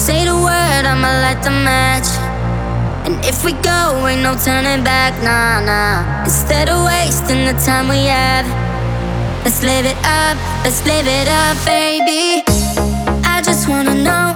Say the word, I'ma light the match. And if we go, ain't no turning back, nah, nah. Instead of wasting the time we have, let's live it up, baby. I just wanna know